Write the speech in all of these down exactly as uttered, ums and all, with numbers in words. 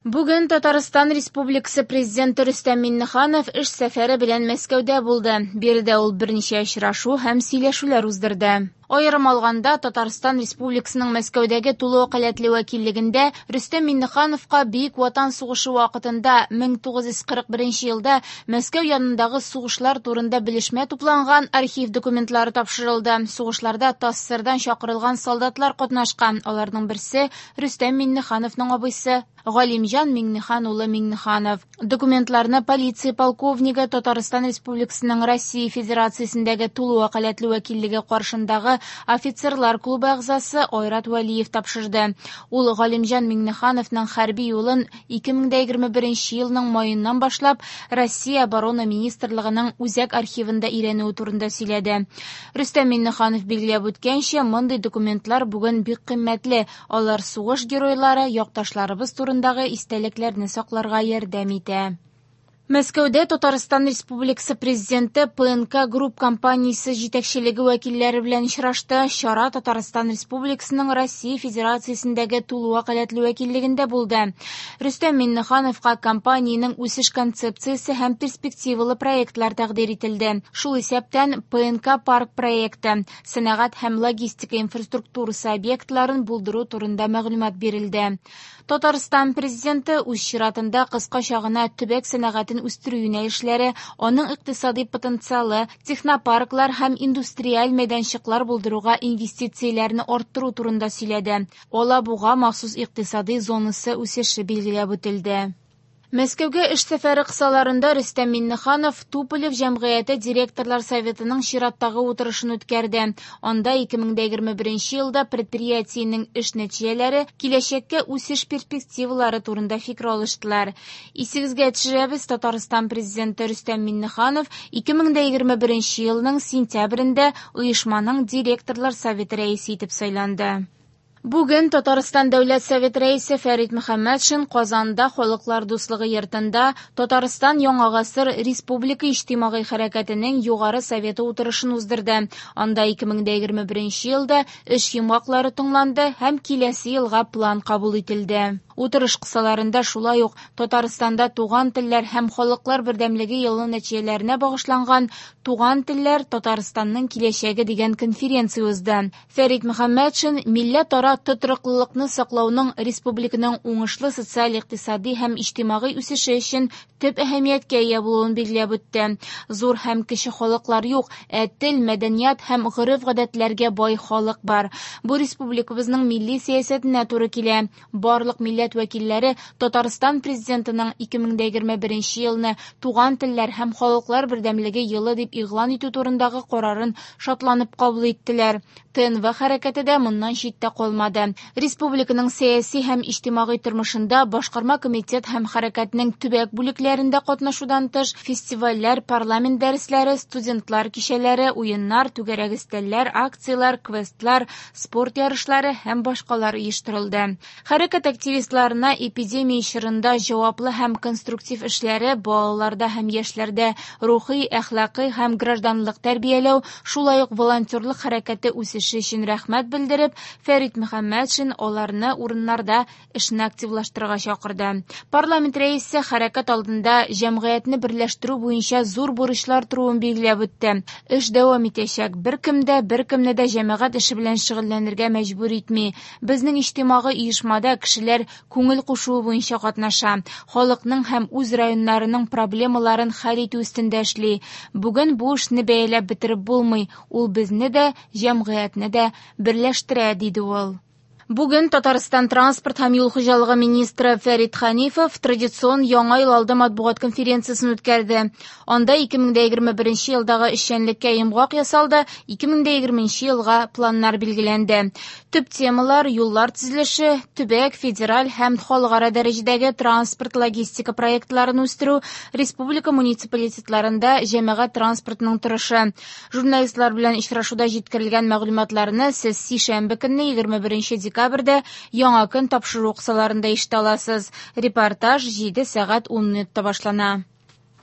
Бүген Татарстан Республикасы Президенты Рөстәм Миңнеханов эш сәфәре белән Мәскәүдә булды. Биредә ул берничә очрашу һәм сөйләшүләр уздырды. Аерым алганда, Татарстан Республикасының Мәскәүдәге тулы вәкаләтле вәкиллегендә Рөстәм Миңнехановка Бөек Ватан сугышы вакытында мең тугыз йөз кырык беренче елда Мәскәү янындагы сугышлар турында белешмә тупланган архив документлары тапшырылды. Сугышларда ТАССРдан чакырылган солдатлар катнашкан. Аларның берсе Рөстәм Миңнехановның абыйсы Галимҗан Миңнехан улы Миңнеханов. Документларны полиция полковнигы Татарстан Республикасының Россия Федерациясендәге тулы вәкаләтле вәкиллеге каршындагы офицерлар клубы әгъзасы Айрат Вәлиев тапшырды. Ул Галимҗан Миңнехановның хәрби юлын ике мең егерме беренче елның маеннан башлап Россия оборона министрлыгының үзәк архивында өйрәнүе турында сөйләде. Рөстәм Миңнеханов билгеләп үткәнчә, мондый документлар бүген бик кыйммәтле. Алар сугыш геройлары, якташларыбыз турындагы истәлекләрне сакларга ярдәм итә. Мәскәүдә Татарстан Республикасы Президенты ПНК Групп компаниясе җитәкчелеге вәкилләре белән очрашты. Чара Татарстан Республикасының Россия Федерациясендәге тулы вәкаләтле вәкиллегендә булды. Рөстәм Миңнехановка компаниянең үсеш концепциясе һәм перспективалы проектлар тәкъдим ителде. Шул исәптән ПНК Парк проекты, сәнәгать һәм логистика инфраструктурасы объектларын булдыру турында мәгълүмат бирелде. Татарстан президенты үз чиратында кыскача гына төбәк сәнәгатен үстерү юнәлешләре, аның икътисади потенциалы, технопарклар һәм индустриаль мәйданчыклар булдыруга инвестицияләрне арттыру турында сөйләде. Алабуга махсус икътисади зонасы үсеше билгеләп үтелде. Мәскәүгә эш сәфәре кысаларында Рөстәм Миңнеханов Туполев җәмгыяте директорлар советының чираттагы утырышын үткәрде. Анда ике мең егерме беренче елда предприятиенең эш нәтиҗәләре, киләчәккә үсеш перспективалары турында фикер алыштылар. Исегезгә төшерәбез, Татарстан президенты Рөстәм Миңнеханов ике мең егерме беренче елның сентябрендә оешманың директорлар советы рәисе итеп сайланды. Бүген Татарстан Дәүләт Совет рәисе Фәрит Мөхәммәтшин Казанда Халыклар дуслыгы йортында Татарстан Яңа гасыр Республика иҗтимагый хәрәкәтенең югары советы утырышын уздырды. Анда ике мең егерме беренче елда эш йомгаклары тыңланды һәм киләсе елга план кабул ителде. Утырыш кысаларында шулай ук Татарстанда туган телләр һәм халыклар бердәмлеге елының нәтиҗәләренә багышланган Туган телләр Татарстанның киләчәге дигән конференция узды. Фәрит Мөхәммәтшин милләт-ара тотрыклылыкны саклауның республиканың уңышлы социаль-икътисади һәм иҗтимагый үсеше өчен төп әһәмияткә ия булуын билгеләп үтте. Зур һәм кече халыклар юк, ә тел, мәдәният һәм гореф-гадәтләргә бай халык бар. Бу республикабызның милли сәясәтенә туры килә. Барлык милләт вәкилләре Татарстан президентының ике мең егерме беренче елны Туган телләр һәм халыклар бердәмлеге елы дип игълан итү турындагы карарын шатланып кабул иттеләр. ТНВ хәрәкәте дә моннан читтә калмады. Республиканың сәяси һәм иҗтимагый тормышында башкарма комитет һәм хәрәкәтнең төбәк бүлекләрендә катнашудан тыш фестивальләр, парламент дәресләре, студентлар кичәләре, уеннар, түгәрәк өстәлләр, акциялар, квестлар, спорт ярышлары һәм башкалар оештырылды. Хәрәкәт активистларына эпидемия чорында җаваплы һәм конструктив эшләре, балаларда һәм яшьләрдә рухи, әхлакый һәм гражданлык тәрбияләү, шулай ук волонтерлык хәрәкәте үсеше өчен рәхмәт белдереп, Фәрит Мөхәммәтшин аларны урыннарда эшне активлаштырырга чакырды. Парламент рәисе хәрәкәт алдында җәмгыятьне берләштерү буенча зур бурычлар торуын билгеләп үтте. Эш дәвам итәчәк. Беркемдә, беркемне дә җәмәгать эше белән шөгыльләнергә мәҗбүр итми. Безнең иҗтимагый оешмада кешеләр күңел кушуы буенча катнаша. Халыкның һәм үз районнарының проблемаларын хәл итү өстендә эшли. Бүген бу эшне бәяләп бетереп булмый. Ул безне дә, җәмгыятьне дә берләштерә, диде ул. Бүген Татарстан транспорт һәм юл хуҗалыгы министры Фәрит Хәнифов традицион яңа ел алды матбугат конференциясын үткәрде. Анда ике мең егерме беренче елдагы эшчәнлеккә йомгак ясалды, ике мең егерменче елга планнар билгеләнде. Төп темалар юллар төзелеше, төбәк, федераль һәм халыкара дәрәҗәдәге транспорт логистика проектларын үстерү, республика муниципалитетларында җәмәгать транспортының торышы. Журналистлар белән очрашуда җиткерелгән мәгълүматларны сез сишәмбе көнне егерме беренче декабрьдә яңа көн тапшыру кысаларында ишетә аласыз. Репортаж җиде сәгать ун минутта башлана.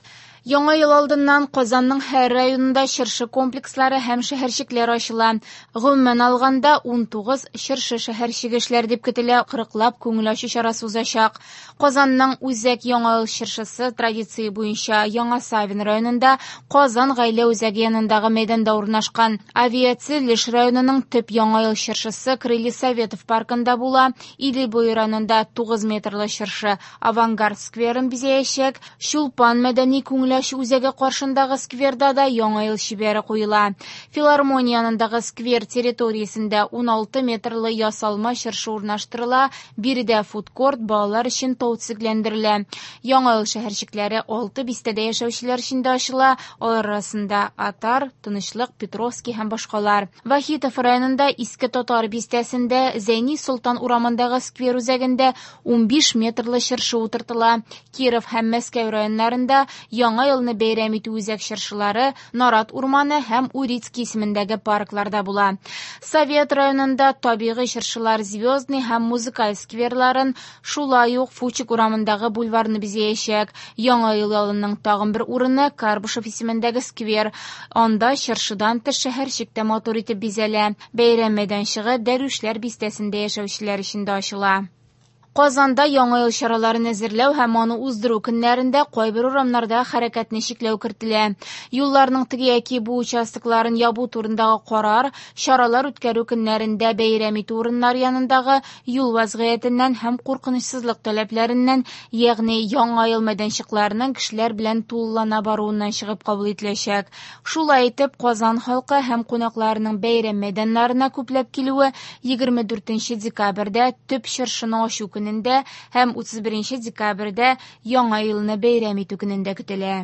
Яңа ел алдыннан Казанның һәр районында чыршы комплекслары һәм шәһәрчекләр ачыла. Гомумән алганда он тугыз чыршы шәһәрчеге эшләр дип көтелә, кырыклап күңел ачу чарасы узачак. Казанның Үзәк Яңа ел чыршысы традиция буенча Яңа Савин районында, Казан гаилә үзәге янындагы мәйданда урнашкан. Авиация Леш районының төп Яңа ел чыршысы Крылья Советов паркында була. Идел-Буй районында тугыз метрлы чыршы Авангард скверын бизәячәк. Чулпан мәдәни күңел ачу үзәге каршындагы скверда да Яңа ел чибәре куела. Филармония янындагы сквер территориясендә он алты метрлы ясалма чыршы урнаштырыла. Биредә фудкорт, балалар өчен тау-цикләндерелә. Яңа ел шәһәрчекләре алты бистәдә яшәүчеләр өчен дә ачыла. Алар арасында Атар, Тынычлык, Петровский һәм башкалар. Вахитов районында Иске Татар бистәсендә Зәйни Солтан урамындагы сквер үзәгендә он биш метрлы чыршы утыртыла. Киров һәм Мәскәү районнарында Яңа елны бәйрәм итү үзәк чыршылары Нарат урманы һәм Урицкий исемендәге паркларда була. Совет районында табигый чыршылар Звездный һәм Музыкаль скверларын, шулай ук Фучик урамындагы бульварны бизәячәк. Яңа ел ялының тагын бер урыны Карбышев исемендәге сквер. Анда чыршыдан тыш шәһәрчек тә матур итеп бизәлә. Бәйрәм мәйданчыгы Дәрүшләр бистәсендә яшәүчеләр өчен дә ачыла. Казанда Яңа ел чараларын әзерләү һәм аны уздыру көннәрендә кайбер урамнарда хәрәкәтне чикләү кертелә. Юлларның теге яки бу участокларын ябу турындагы карар чаралар үткәрү көннәрендә бәйрәм итү урыннары янындагы юл вазгыятеннән һәм куркынычсызлык таләпләреннән, ягъни Яңа ел мәйданчыкларының кешеләр белән тулылана баруыннан чыгып кабул ителәчәк. Шулай итеп, Казан халкы һәм кунакларының бәйрәм мәйданнарына күпләп килүе егерме дүртенче декабрьдә төп чыршыны ачу һәм утыз беренче декабрьдә Яңа елны бәйрәм итү көнендә көтелә.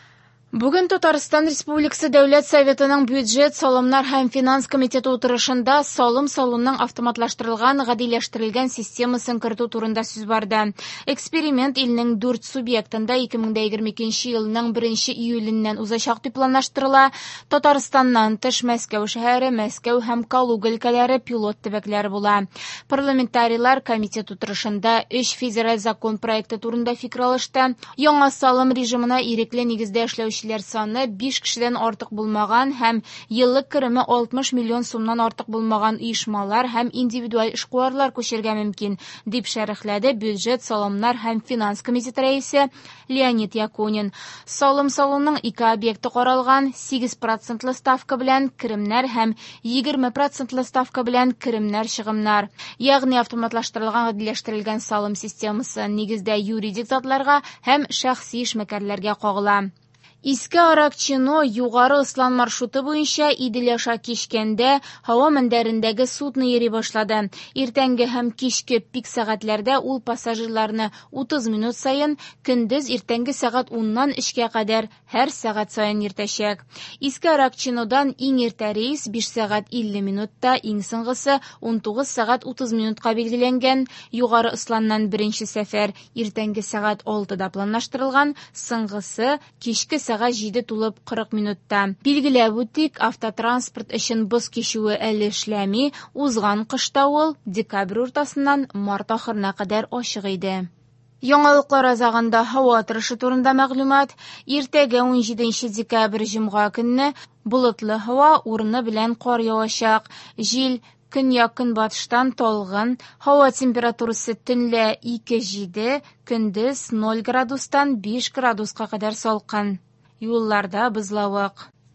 Бүген Татарстан Республикасы Дәүләт Советының бюджет, салымнар һәм финанс комитеты утырышында салым салуның автоматлаштырылган, гадиләштерелгән системасын кертү турында сүз барды. Эксперимент илнең дүрт субъектында ике мең егерме икенче елның беренче июленнән узачак дип планлаштырыла. Татарстаннан тыш Мәскәү шәһәре, Мәскәү һәм Калуга өлкәләре пилот төбәкләре була. Парламентарийлар комитет утырышында өч федераль закон проекты турында фикер алышты. Яңа салым режимына ирекле нигездә эшләүче саны биш кешедән артык булмаган һәм еллык кереме алтмыш миллион сумнан артык булмаган оешмалар һәм индивидуаль эшкуарлар күчергә мөмкин, дип шәрехләде бюджет, салымнар һәм финанс комитеты рәисе Леонид Якунин. Салым салуның ике объекты каралган: сигез процентлы ставка белән керемнәр һәм егерме процентлы ставка белән керемнәр чыгымнар. Ягъни автоматлаштырылган, гадиләштерелгән салым системасы нигездә юридик затларга һәм шәхси эшмәкәрләргә кагыла. Иске Аракчино югары Ыслан маршруты буенча Идел аша кичкәндә һава мендәрендәге судно йөри башлады. Иртәнге һәм кичке пик сәгатьләрдә ул пассажирларны утыз минут саен, көндез иртәнге сәгать уннан өчкә кадәр һәр сәгать саен йөртәчәк. Иске Аракчинодан иң иртә рейс биш сәгать илле минутта, иң соңгысы он тугыз сәгать утыз минутка билгеләнгән. Югары Ысланнан беренче сәфәр иртәнге сәгать алтыда планлаштырылган, соңгысы кичке сәгать җиде тулып кырык минутта. Билгеләп үтик, автотранспорт өчен боз кичүе әле эшләми, узган кышта ул декабрь уртасыннан март ахырына кадәр ачык иде. Яңалыклар азагында һава торышы турында мәгълүмат. Иртәгә он җиденче декабрь җомга көнне болытлы һава, урыны белән кар явачак. Җил көньяк-көнбатыштан талгын, һава температурасы төнлә ике җиде, көндез ноль градустан биш градуска кадәр салкын. Юлларда бозлавык.